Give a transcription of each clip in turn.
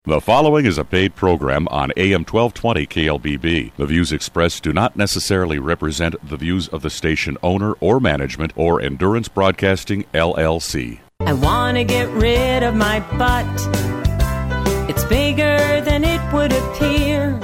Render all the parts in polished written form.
The following is a paid program on AM 1220 KLBB. The views expressed do not necessarily represent the views of the station owner or management or Endurance Broadcasting, LLC. I want to get rid of my butt. It's bigger than it would appear.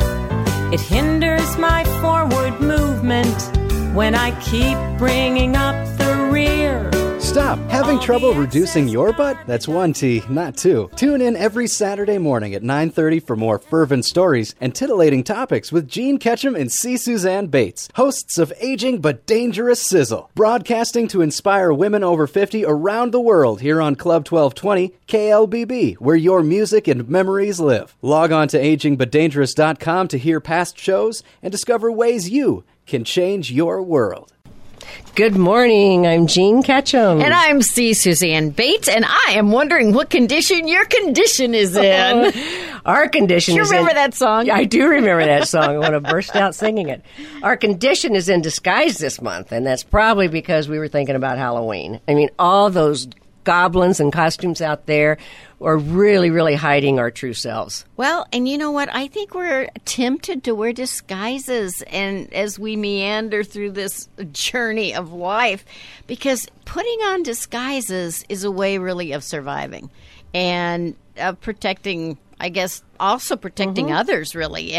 It hinders my forward movement when I keep bringing up the rear. Stop. Having trouble reducing your butt? That's one T, not two. Tune in every Saturday morning at 9:30 for more fervent stories and titillating topics with Gene Ketchum and C. Suzanne Bates, hosts of Aging But Dangerous Sizzle, broadcasting to inspire women over 50 around the world here on Club 1220 KLBB, where your music and memories live. Log on to agingbutdangerous.com to hear past shows and discover ways you can change your world. Good morning. I'm Gene Ketchum. And I'm C. Suzanne Bates, and I am wondering what condition your condition is in. Our condition is in... You remember that song? I do remember that song. I want to burst out singing it. Our condition is in disguise this month, and that's probably because we were thinking about Halloween. I mean, all those goblins and costumes out there are really, really hiding our true selves. Well, and you know what? I think we're tempted to wear disguises and as we meander through this journey of life, because putting on disguises is a way really of surviving and of protecting, I guess, also protecting others, really.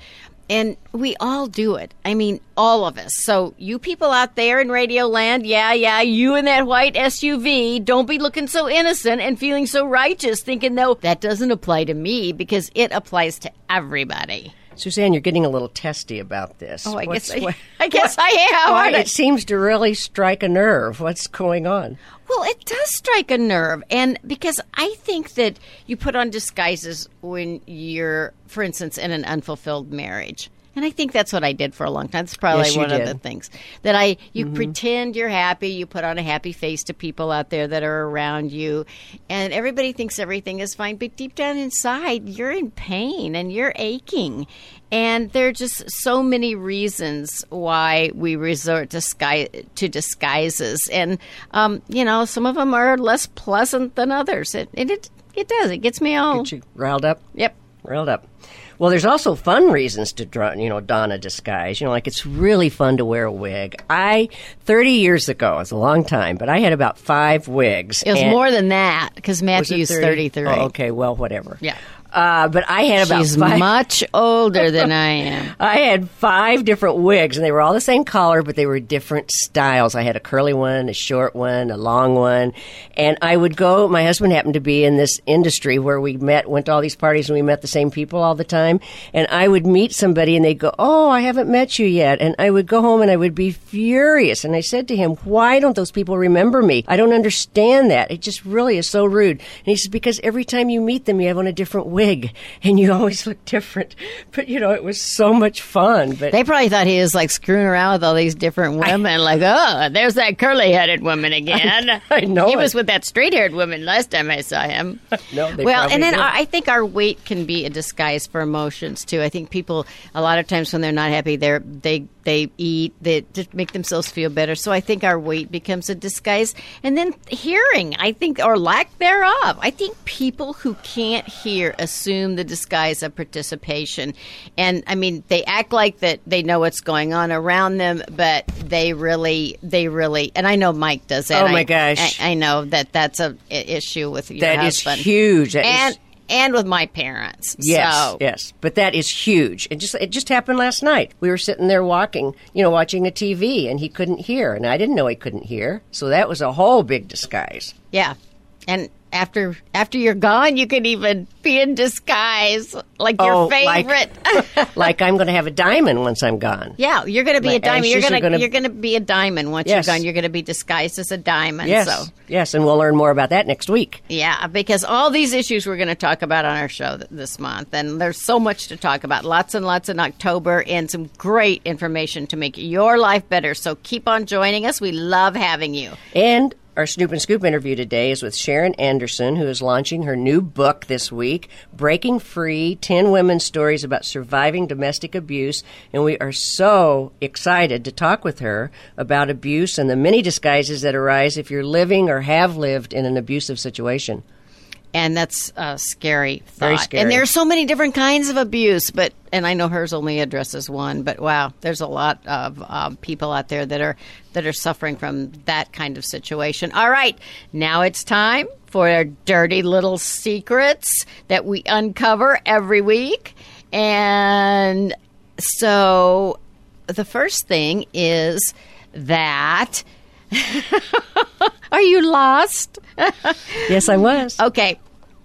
And we all do it. I mean, all of us. So you people out there in Radio Land, yeah, you in that white SUV, don't be looking so innocent and feeling so righteous, thinking, no, that doesn't apply to me, because it applies to everybody. Suzanne, you're getting a little testy about this. Oh, I guess I am. Why? It seems to really strike a nerve. What's going on? Well, it does strike a nerve, and because I think that you put on disguises when you're, for instance, in an unfulfilled marriage. And I think that's what I did for a long time. That's probably one of the things that you pretend you're happy. You put on a happy face to people out there that are around you, and everybody thinks everything is fine. But deep down inside, you're in pain and you're aching. And there are just so many reasons why we resort to disguises. And, some of them are less pleasant than others. It does. It gets me all... Get you riled up? Yep. Riled up. Well, there's also fun reasons to don a disguise. Like it's really fun to wear a wig. 30 years ago, it's a long time, but I had about 5 wigs. It was more than that, because Matthew's 33. Oh, okay, well, whatever. Yeah. But I had about She's 5... much older than I am. I had 5 different wigs, and they were all the same color, but they were different styles. I had a curly one, a short one, a long one. And I would go, my husband happened to be in this industry where we went to all these parties, and we met the same people all the time. And I would meet somebody, and they'd go, oh, I haven't met you yet. And I would go home, and I would be furious. And I said to him, why don't those people remember me? I don't understand that. It just really is so rude. And he says, because every time you meet them, you have on a different wig. And you always look different. But, it was so much fun. But they probably thought he was, screwing around with all these different women. There's that curly-headed woman again. I know. He was with that straight-haired woman last time I saw him. No, and then I think our weight can be a disguise for emotions, too. I think people, a lot of times when they're not happy, they eat, they just make themselves feel better. So I think our weight becomes a disguise. And then hearing, I think, or lack thereof. I think people who can't hear assume the disguise of participation. And, I mean, they act like that they know what's going on around them, but they really, and I know Mike does that. Oh, my gosh. I know that's an issue with your husband. That is huge. And with my parents. Yes. But that is huge. It just happened last night. We were sitting there watching a TV, and he couldn't hear. And I didn't know he couldn't hear. So that was a whole big disguise. Yeah. And after you're gone, you can even be in disguise, like your favorite. Like I'm going to have a diamond once I'm gone. Yeah, you're going to be a diamond. You're going to be a diamond once you're gone. You're going to be disguised as a diamond. Yes, and we'll learn more about that next week. Yeah, because all these issues we're going to talk about on our show this month, and there's so much to talk about. Lots and lots in October, and some great information to make your life better. So keep on joining us. We love having you. And our Snoop and Scoop interview today is with Sharon Anderson, who is launching her new book this week, Breaking Free, 10 Women's Stories About Surviving Domestic Abuse. And we are so excited to talk with her about abuse and the many disguises that arise if you're living or have lived in an abusive situation. And that's a scary thought. Very scary. And there are so many different kinds of abuse, and I know hers only addresses one, but wow, there's a lot of people out there that are suffering from that kind of situation. All right, now it's time for our dirty little secrets that we uncover every week. And so the first thing is that... Are you lost? Yes, I was. Okay.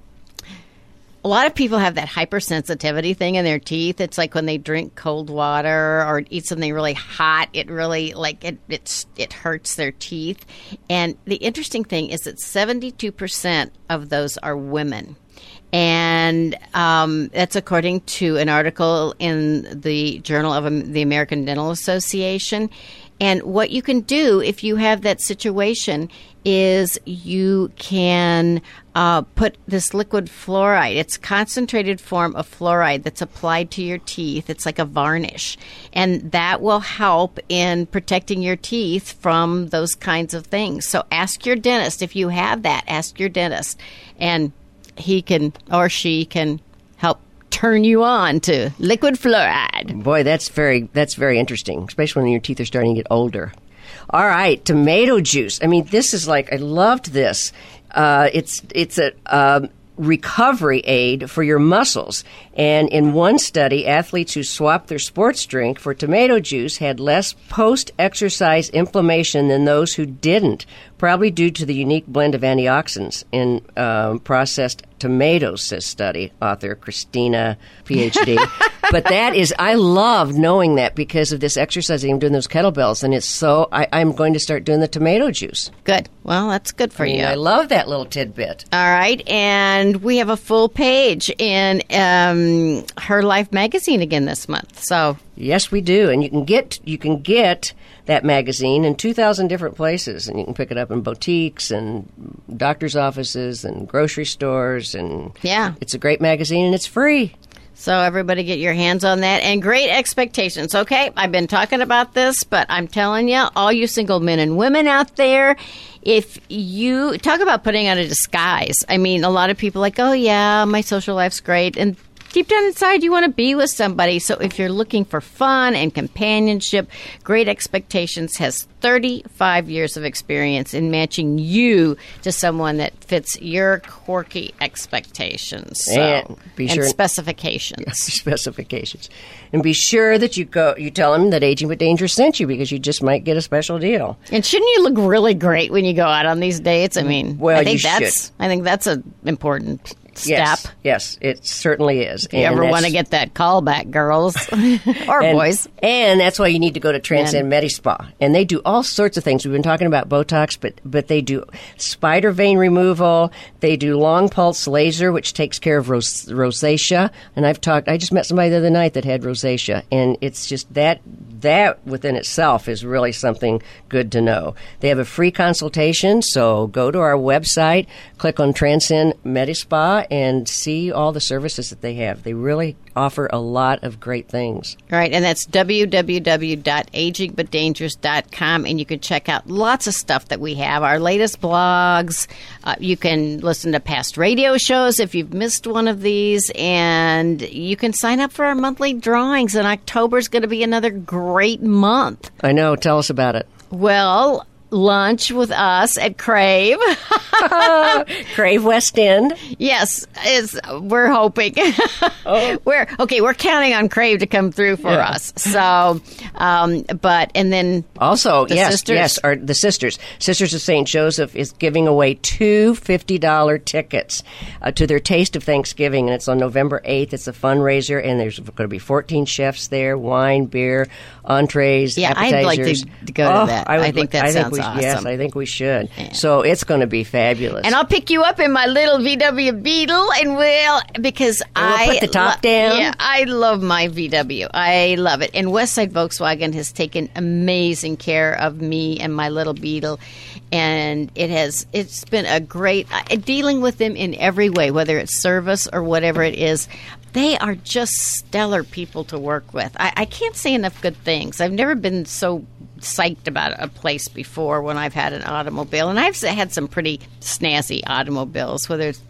A lot of people have that hypersensitivity thing in their teeth. It's like when they drink cold water or eat something really hot, it really it hurts their teeth. And the interesting thing is that 72% of those are women. And that's according to an article in the Journal of the American Dental Association. And what you can do if you have that situation is you can put this liquid fluoride. It's a concentrated form of fluoride that's applied to your teeth. It's like a varnish. And that will help in protecting your teeth from those kinds of things. So ask your dentist. If you have that, ask your dentist. And he can or she can help turn you on to liquid fluoride. Boy, that's very interesting, especially when your teeth are starting to get older. All right, tomato juice. I mean, this is like, I loved this. It's a recovery aid for your muscles. And in one study, athletes who swapped their sports drink for tomato juice had less post-exercise inflammation than those who didn't, probably due to the unique blend of antioxidants in processed tomatoes, says study author Christina, PhD. But that is, I love knowing that because of this exercising. I'm doing those kettlebells, and it's so, I'm going to start doing the tomato juice. Good. Well, that's good for you. I love that little tidbit. All right, and we have a full page in Her Life magazine again this month. So yes, we do, and you can get that magazine in 2,000 different places, and you can pick it up in boutiques and doctors' offices and grocery stores, and yeah, it's a great magazine and it's free. So everybody get your hands on that. And Great Expectations. Okay, I've been talking about this, but I'm telling you, all you single men and women out there, if you talk about putting on a disguise, I mean, a lot of people are like, oh yeah, my social life's great, and deep down inside, you want to be with somebody. So if you're looking for fun and companionship, Great Expectations has 35 years of experience in matching you to someone that fits your quirky expectations. So, and be sure specifications. Yes, specifications. And be sure that you tell them that Aging But Dangerous sent you, because you just might get a special deal. And shouldn't you look really great when you go out on these dates? I mean, well, I think you that's should. I think that's an important step. Yes, it certainly is. If you ever want to get that call back, girls or boys. And that's why you need to go to Transcend MediSpa. And they do all sorts of things. We've been talking about Botox, but they do spider vein removal. They do long pulse laser, which takes care of rosacea. And I just met somebody the other night that had rosacea. And it's just that within itself is really something good to know. They have a free consultation, so go to our website, click on Transcend MediSpa, and see all the services that they have. They really offer a lot of great things. Right, and that's www.agingbutdangerous.com, and you can check out lots of stuff that we have, our latest blogs. You can listen to past radio shows if you've missed one of these, and you can sign up for our monthly drawings, and October is going to be another great month. I know. Tell us about it. Well, lunch with us at Crave. Crave West End. Yes, we're hoping. We're counting on Crave to come through for us. So, and then also, the Sisters of St. Joseph is giving away two $50 tickets to their Taste of Thanksgiving, and it's on November 8th. It's a fundraiser, and there's going to be 14 chefs there, wine, beer, entrees, appetizers. I'd like to go to that. I think that sounds awesome. Yes, I think we should. Yeah. So it's going to be fabulous. And I'll pick you up in my little VW Beetle, and we'll put the top down. Yeah, I love my VW. I love it. And Westside Volkswagen has taken amazing care of me and my little Beetle, and it's been a great dealing with them in every way, whether it's service or whatever it is. They are just stellar people to work with. I can't say enough good things. I've never been so psyched about a place before when I've had an automobile. And I've had some pretty snazzy automobiles, whether it's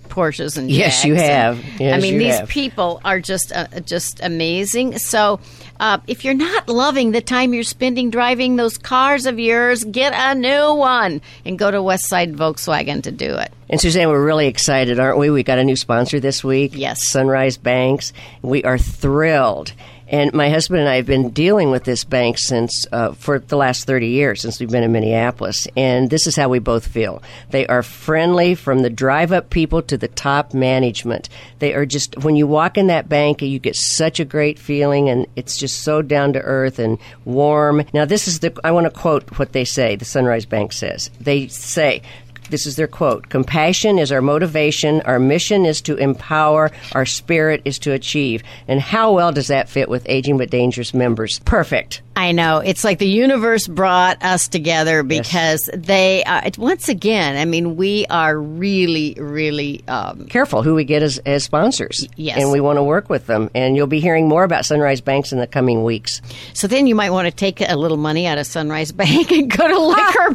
Porsches and Yes, Jags. you have. Yes, I mean, you these have. people are just amazing. So if you're not loving the time you're spending driving those cars of yours, get a new one and go to Westside Volkswagen to do it. And Suzanne, we're really excited, aren't we? We got a new sponsor this week. Yes. Sunrise Banks. We are thrilled. And my husband and I have been dealing with this bank since for the last 30 years, since we've been in Minneapolis. And this is how we both feel. They are friendly from the drive-up people to the top management. They are just, when you walk in that bank, you get such a great feeling, and it's just so down to earth and warm. Now, I want to quote what they say, the Sunrise Bank says. They say, this is their quote, "Compassion is our motivation, our mission is to empower, our spirit is to achieve." And how well does that fit with Aging but Dangerous members? Perfect. I know. It's like the universe brought us together because they, once again, I mean, we are really, really... careful who we get as sponsors. Yes. And we want to work with them. And you'll be hearing more about Sunrise Banks in the coming weeks. So then you might want to take a little money out of Sunrise Bank and go to Liquor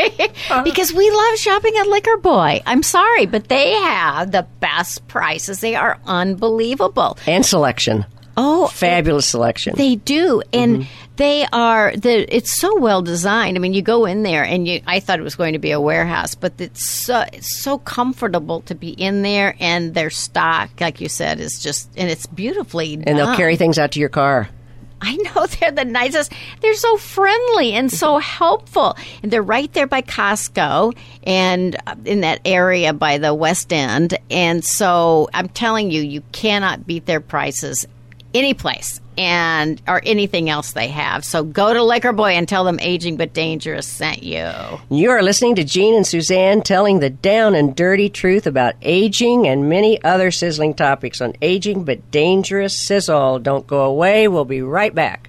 Boy because we love shopping at Liquor Boy. I'm sorry, but they have the best prices. They are unbelievable. And selection. Oh, fabulous selection. They do. And they are, it's so well designed. I mean, you go in there and I thought it was going to be a warehouse, but it's so comfortable to be in there, and their stock, like you said, is just, and it's beautifully done. And they'll carry things out to your car. I know, they're the nicest. They're so friendly and so helpful. And they're right there by Costco and in that area by the West End. And so I'm telling you, you cannot beat their prices any place or anything else they have. So go to Liquor Boy and tell them Aging but Dangerous sent you. You are listening to Jean and Suzanne telling the down and dirty truth about aging and many other sizzling topics on Aging but Dangerous Sizzle. Don't go away. We'll be right back.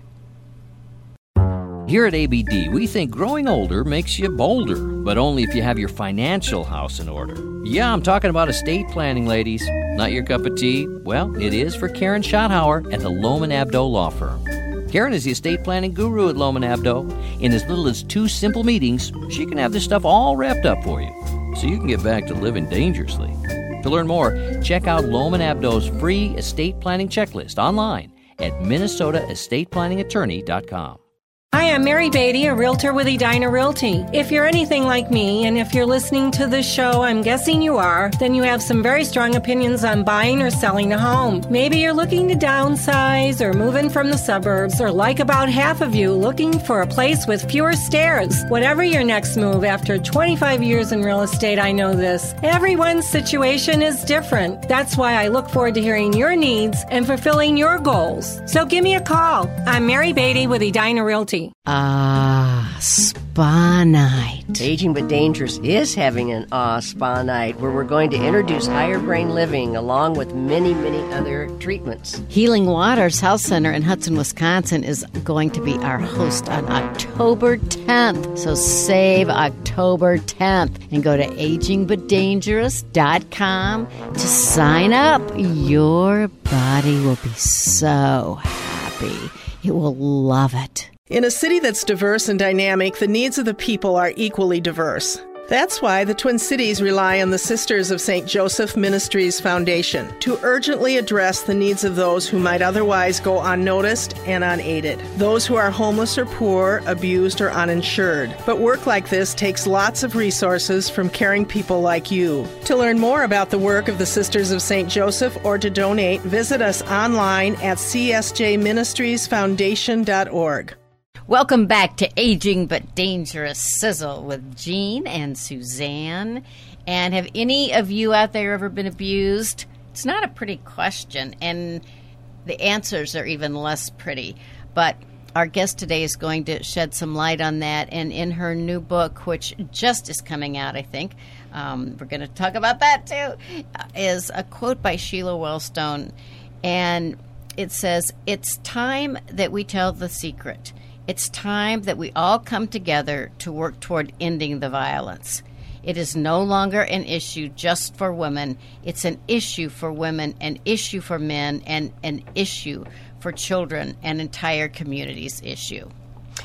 Here at ABD, we think growing older makes you bolder, but only if you have your financial house in order. Yeah, I'm talking about estate planning, ladies. Not your cup of tea? Well, it is for Karen Schotthauer at the Lohman Abdo Law Firm. Karen is the estate planning guru at Lohman Abdo. In as little as 2 simple meetings, she can have this stuff all wrapped up for you, so you can get back to living dangerously. To learn more, check out Lohman Abdo's free estate planning checklist online at minnesotaestateplanningattorney.com. Hi, I'm Mary Beatty, a realtor with Edina Realty. If you're anything like me, and if you're listening to this show, I'm guessing you are, then you have some very strong opinions on buying or selling a home. Maybe you're looking to downsize or move in from the suburbs, or like about half of you, looking for a place with fewer stairs. Whatever your next move, after 25 years in real estate, I know this. Everyone's situation is different. That's why I look forward to hearing your needs and fulfilling your goals. So give me a call. I'm Mary Beatty with Edina Realty. Spa night. Aging but Dangerous is having an spa night where we're going to introduce higher brain living along with many, many other treatments. Healing Waters Health Center in Hudson, Wisconsin is going to be our host on October 10th. So save October 10th and go to agingbutdangerous.com to sign up. Your body will be so happy. It will love it. In a city that's diverse and dynamic, the needs of the people are equally diverse. That's why the Twin Cities rely on the Sisters of St. Joseph Ministries Foundation to urgently address the needs of those who might otherwise go unnoticed and unaided. Those who are homeless or poor, abused or uninsured. But work like this takes lots of resources from caring people like you. To learn more about the work of the Sisters of St. Joseph or to donate, visit us online at csjministriesfoundation.org. Welcome back to Aging but Dangerous Sizzle with Jean and Suzanne. And have any of you out there ever been abused? It's not a pretty question, and the answers are even less pretty. But our guest today is going to shed some light on that. And in her new book, which just is coming out, I think, we're going to talk about that too, is a quote by Sheila Wellstone. And it says, "It's time that we tell the secret. It's time that we all come together to work toward ending the violence. It is no longer an issue just for women. It's an issue for women, an issue for men, and an issue for children, an entire community's issue."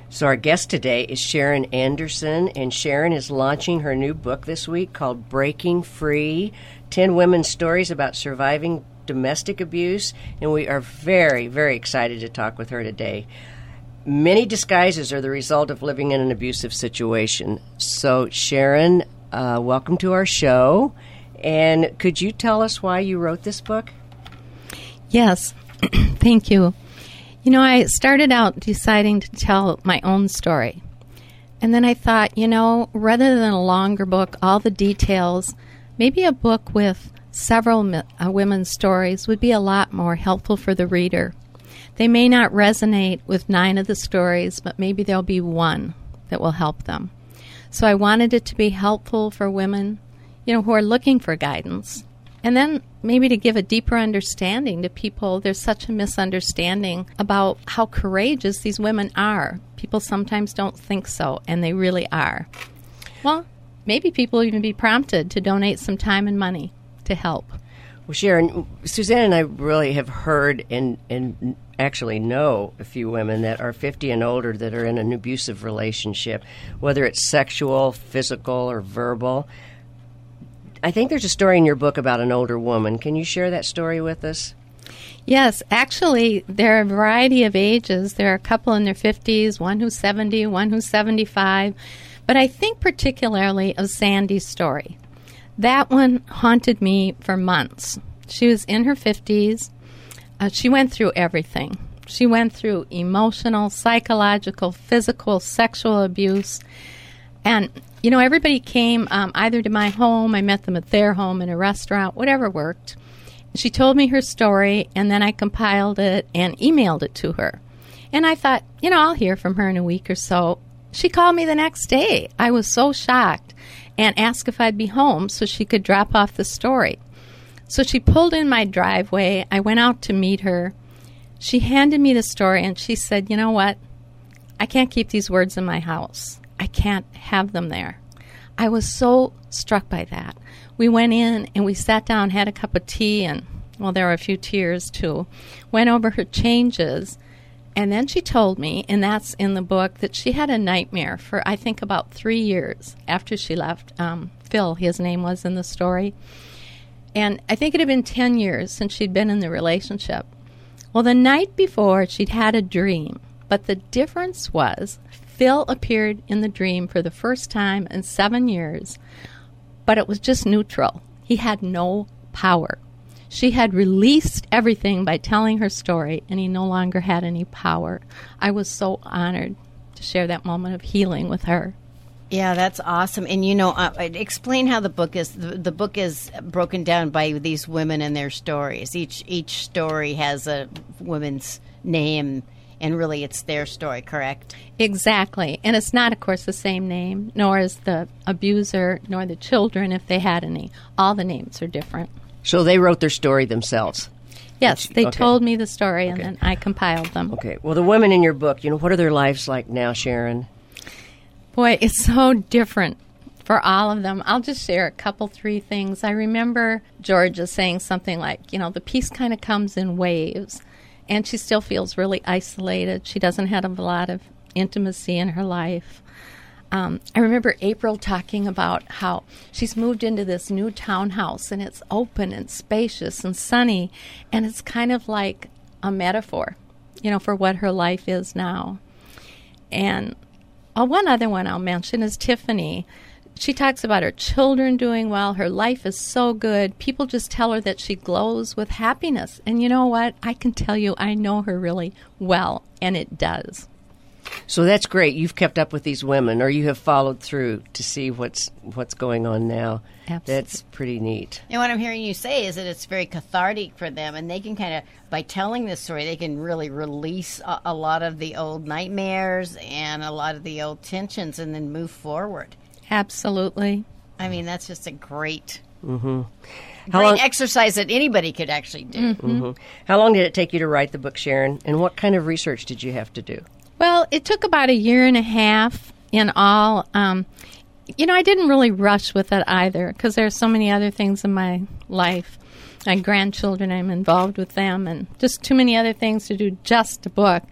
So our guest today is Sharon Anderson, and Sharon is launching her new book this week called Breaking Free, 10 Women's Stories About Surviving Domestic Abuse, and we are very, very excited to talk with her today. Many disguises are the result of living in an abusive situation. So Sharon, welcome to our show, and could you tell us why you wrote this book? Yes, thank you. You know, I started out deciding to tell my own story. And then I thought, rather than a longer book, all the details, maybe a book with several women's stories would be a lot more helpful for the reader. They may not resonate with 9 of the stories, but maybe there'll be one that will help them. So I wanted it to be helpful for women, who are looking for guidance. And then maybe to give a deeper understanding to people. There's such a misunderstanding about how courageous these women are. People sometimes don't think so, and they really are. Well, maybe people even be prompted to donate some time and money to help. Well, Sharon, Suzanne and I really have heard and actually know a few women that are 50 and older that are in an abusive relationship, whether it's sexual, physical, or verbal. I think there's a story in your book about an older woman. Can you share that story with us? Yes, actually, there are a variety of ages. There are a couple in their 50s, one who's 70, one who's 75. But I think particularly of Sandy's story. That one haunted me for months. She was in her 50s. She went through everything. She went through emotional, psychological, physical, sexual abuse. And everybody came either to my home, I met them at their home, in a restaurant, whatever worked. She told me her story, and then I compiled it and emailed it to her. And I thought, I'll hear from her in a week or so. She called me the next day. I was so shocked and asked if I'd be home so she could drop off the story. So she pulled in my driveway. I went out to meet her. She handed me the story, and she said, you know what? I can't keep these words in my house. I can't have them there. I was so struck by that. We went in and we sat down, had a cup of tea, and, there were a few tears too. Went over her changes, and then she told me, and that's in the book, that she had a nightmare for, I think, about 3 years after she left. Phil, his name was in the story. And I think it had been 10 years since she'd been in the relationship. Well, the night before, she'd had a dream, but the difference was Phil appeared in the dream for the first time in 7 years, but it was just neutral. He had no power. She had released everything by telling her story, and he no longer had any power. I was so honored to share that moment of healing with her. Yeah, that's awesome. And, explain how the book is. The book is broken down by these women and their stories. Each story has a woman's name, and really it's their story, correct? Exactly. And it's not, of course, the same name, nor is the abuser, nor the children, if they had any. All the names are different. So they wrote their story themselves? Yes, they told me the story, and then I compiled them. Okay. Well, the women in your book, what are their lives like now, Sharon? Boy, it's so different for all of them. I'll just share a couple, 3 things. I remember Georgia saying something like, the peace kind of comes in waves. And she still feels really isolated. She doesn't have a lot of intimacy in her life. I remember April talking about how she's moved into this new townhouse, and it's open and spacious and sunny, and it's kind of like a metaphor, for what her life is now. And one other one I'll mention is Tiffany. She talks about her children doing well. Her life is so good. People just tell her that she glows with happiness. And you know what? I can tell you I know her really well, and it does. So that's great. You've kept up with these women, or you have followed through to see what's going on now. Absolutely. That's pretty neat. And what I'm hearing you say is that it's very cathartic for them, and they can kind of, by telling this story, they can really release a lot of the old nightmares and a lot of the old tensions and then move forward. Absolutely. I mean, that's just a great, great exercise that anybody could actually do. Mm-hmm. How long did it take you to write the book, Sharon? And what kind of research did you have to do? Well, it took about 1.5 years in all. I didn't really rush with it either because there are so many other things in my life. My grandchildren, I'm involved with them, and just too many other things to do just a book.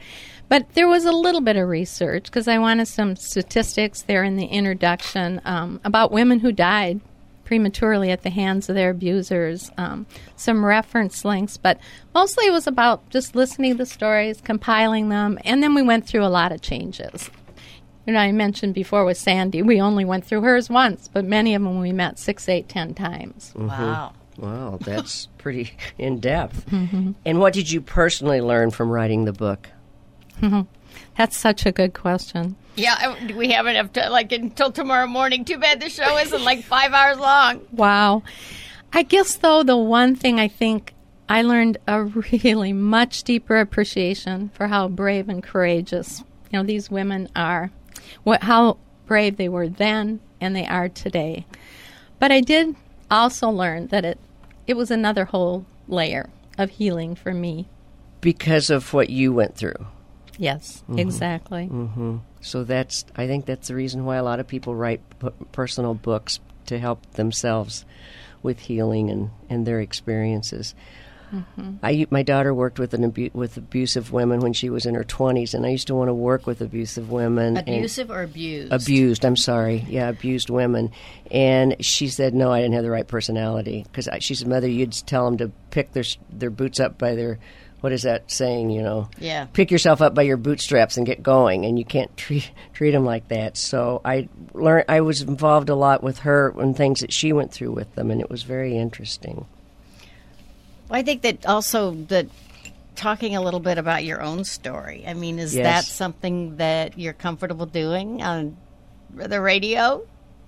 But there was a little bit of research because I wanted some statistics there in the introduction about women who died prematurely at the hands of their abusers, some reference links, but mostly it was about just listening to the stories, compiling them, and then we went through a lot of changes. I mentioned before with Sandy, we only went through hers once, but many of them we met 6, 8, 10 times. Mm-hmm. Wow. Wow, that's pretty in-depth. Mm-hmm. And what did you personally learn from writing the book? That's such a good question. Yeah, we have enough to, until tomorrow morning. Too bad the show isn't 5 hours long. Wow. I guess, though, the one thing I think I learned a really much deeper appreciation for how brave and courageous, these women are, how brave they were then and they are today. But I did also learn that it was another whole layer of healing for me. Because of what you went through. Yes, exactly. Mm-hmm. So I think that's the reason why a lot of people write personal books to help themselves with healing and their experiences. Mm-hmm. My daughter worked with with abusive women when she was in her 20s, and I used to want to work with abusive women. Abusive or abused? Abused, I'm sorry. Yeah, abused women. And she said, no, I didn't have the right personality. Because she said, Mother, you'd tell them to pick their boots up by their... What is that saying, Yeah. Pick yourself up by your bootstraps and get going, and you can't treat them like that. So I was involved a lot with her and things that she went through with them, and it was very interesting. Well, I think that also that talking a little bit about your own story. I mean, is that something that you're comfortable doing on the radio?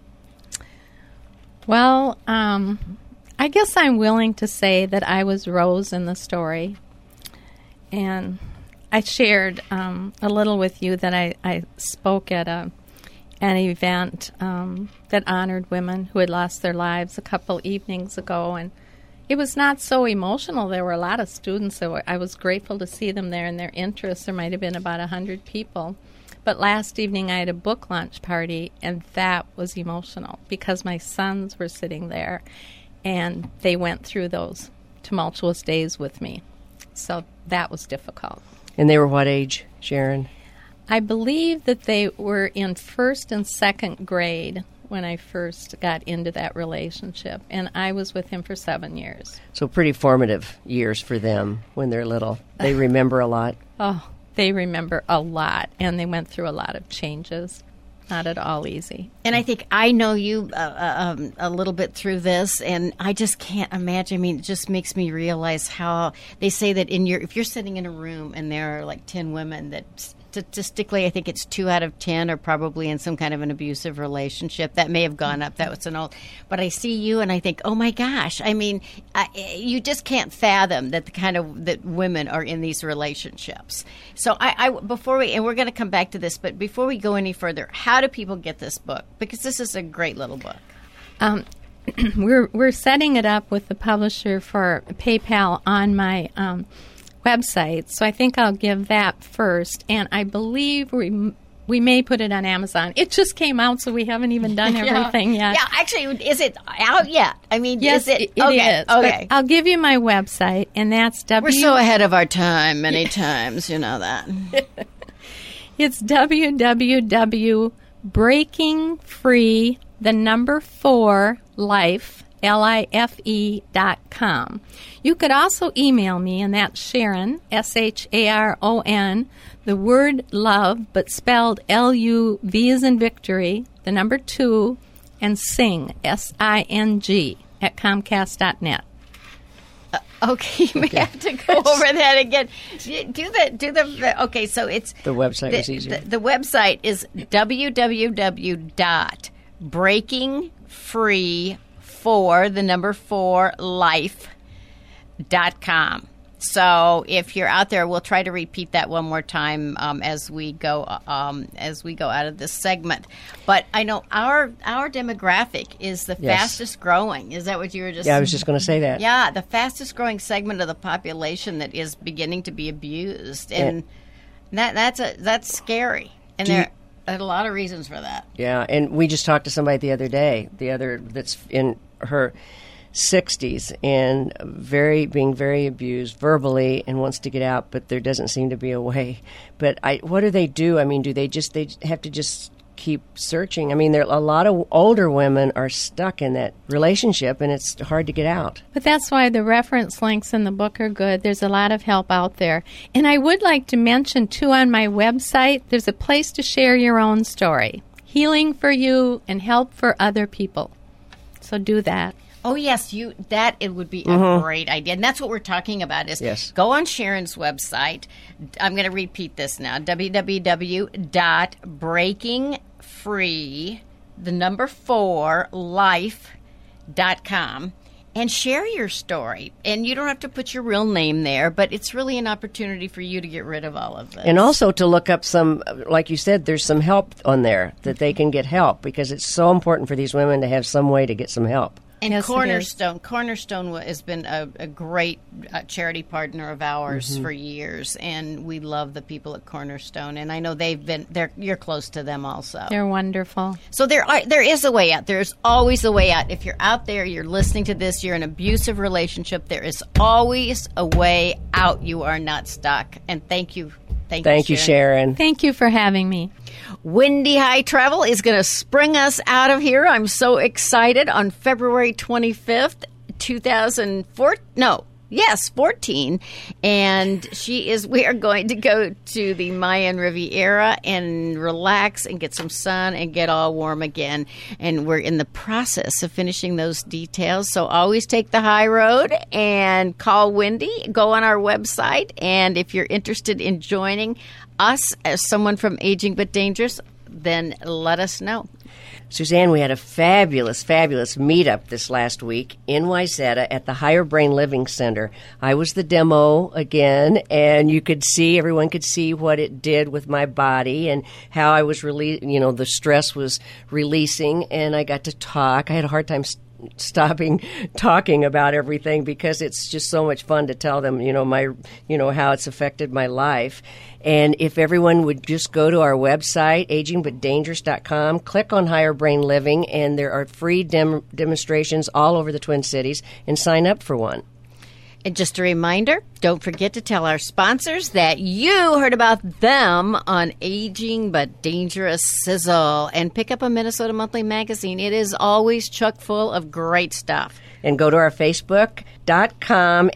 Well, I guess I'm willing to say that I was Rose in the story. And I shared a little with you that I spoke at an event that honored women who had lost their lives a couple evenings ago. And it was not so emotional. There were a lot of students. I was grateful to see them there and their interest. There might have been about 100 people. But last evening I had a book launch party, and that was emotional because my sons were sitting there, and they went through those tumultuous days with me. So that was difficult. And they were what age, Sharon? I believe that they were in first and second grade when I first got into that relationship. And I was with him for 7 years. So pretty formative years for them when they're little. They remember a lot. Oh, they remember a lot. And they went through a lot of changes. Not at all easy. And I think I know you a little bit through this, and I just can't imagine. I mean, it just makes me realize how they say that if you're sitting in a room and there are 10 women, that statistically I think it's 2 out of 10 are probably in some kind of an abusive relationship. That may have gone up. That was an old. But I see you and I think, oh my gosh. I mean, you just can't fathom that that women are in these relationships. So before we're going to come back to this, but before we go any further, how do people get this book? Because this is a great little book. We're setting it up with the publisher for PayPal on my website, so I think I'll give that first. And I believe we may put it on Amazon. It just came out, so we haven't even done everything yet. Yeah, actually, is it out yet? I mean, yes, is it? It okay, is. Okay. But I'll give you my website, and that's We're so ahead of our time many times, you know that. It's www.breakingfree4life.com. life.com. You could also email me, and that's Sharon, SHARON, the word love, but spelled LUV as in victory, the number 2, and sing, SING, at Comcast.net. Okay, we have to go over that again. Okay, so it's... The website was easier. The website is www.breakingfree4life.com. So if you're out there, we'll try to repeat that one more time as we go out of this segment. But I know our demographic is the fastest growing. Is that what you were just? Yeah, I was just going to say that. Yeah, the fastest growing segment of the population that is beginning to be abused, and that's scary. And there are a lot of reasons for that. Yeah, and we just talked to somebody the other day. That's in her. 60s and being very abused verbally and wants to get out, but there doesn't seem to be a way. But what do they do? I mean, do they have to just keep searching? I mean, a lot of older women are stuck in that relationship, and it's hard to get out. But that's why the reference links in the book are good. There's a lot of help out there. And I would like to mention, too, on my website, there's a place to share your own story. Healing for you and help for other people. So do that. Oh, yes, it would be a great idea. And that's what we're talking about is go on Sharon's website. I'm going to repeat this now, www.breakingfree4life.com, and share your story. And you don't have to put your real name there, but it's really an opportunity for you to get rid of all of this. And also to look up some, like you said, there's some help on there that they can get help, because it's so important for these women to have some way to get some help. And yes, Cornerstone has been a great charity partner of ours for years, and we love the people at Cornerstone. And I know you're close to them also. They're wonderful. So there is a way out. There's always a way out. If you're out there, you're listening to this, you're in an abusive relationship, there is always a way out. You are not stuck. And thank you. Thank you, Sharon. Thank you for having me. Windy High Travel is going to spring us out of here. I'm so excited. On February 25th, 2014. And we are going to go to the Mayan Riviera and relax and get some sun and get all warm again. And we're in the process of finishing those details. So always take the high road and call Wendy. Go on our website. And if you're interested in joining us as someone from Aging But Dangerous, then let us know. Suzanne, we had a fabulous meetup this last week in Wayzata at the Higher Brain Living Center. I was the demo again, and everyone could see what it did with my body and how I was the stress was releasing, and I got to talk. I had a hard time stopping talking about everything because it's just so much fun to tell them, how it's affected my life. And if everyone would just go to our website, agingbutdangerous.com, click on Higher Brain Living, and there are free demonstrations all over the Twin Cities, and sign up for one. And just a reminder, don't forget to tell our sponsors that you heard about them on Aging But Dangerous Sizzle. And pick up a Minnesota Monthly magazine. It is always chock full of great stuff. And go to our Facebook.com,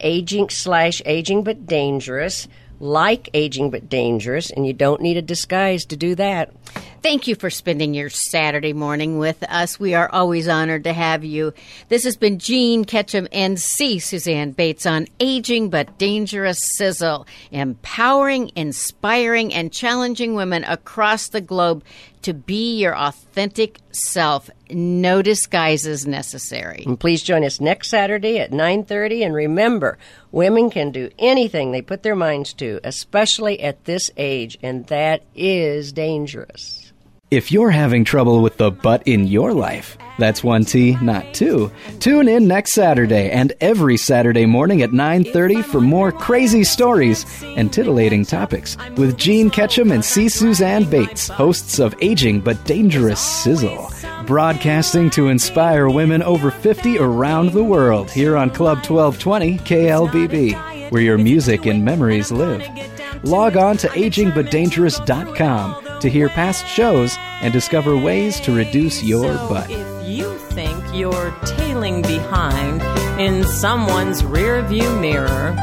Aging But Dangerous. Like Aging But Dangerous, and you don't need a disguise to do that. Thank you for spending your Saturday morning with us. We are always honored to have you. This has been Jean Ketchum and C. Suzanne Bates on Aging But Dangerous Sizzle, empowering, inspiring, and challenging women across the globe to be your authentic self. No disguises necessary. And please join us next Saturday at 9:30. And remember, women can do anything they put their minds to, especially at this age, and that is dangerous. If you're having trouble with the butt in your life, that's one T, not two. Tune in next Saturday and every Saturday morning at 9:30 for more crazy stories and titillating topics with Jean Ketchum and C. Suzanne Bates, hosts of Aging But Dangerous Sizzle, broadcasting to inspire women over 50 around the world here on Club 1220 KLBB, where your music and memories live. Log on to agingbutdangerous.com to hear past shows and discover ways to reduce your butt. If you think you're tailing behind in someone's rearview mirror,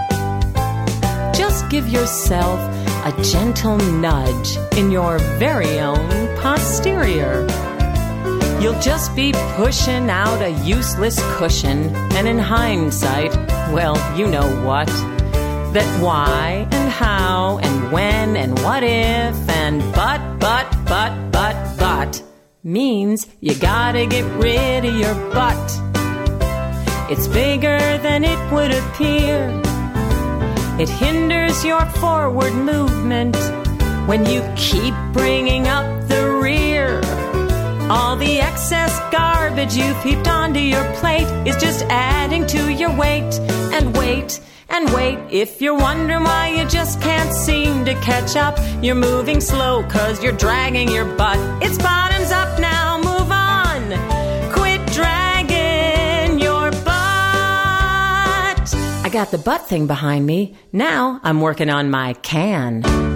just give yourself a gentle nudge in your very own posterior. You'll just be pushing out a useless cushion, and in hindsight, well, you know what? That why and how and when and what if and but means you gotta get rid of your butt. It's bigger than it would appear. It hinders your forward movement when you keep bringing up the rear. All the excess garbage you've heaped onto your plate is just adding to your weight. And wait, and wait, if you're wondering why you just can't seem to catch up, you're moving slow 'cause you're dragging your butt. It's bottoms up now, move on. Quit dragging your butt. I got the butt thing behind me. Now I'm working on my can.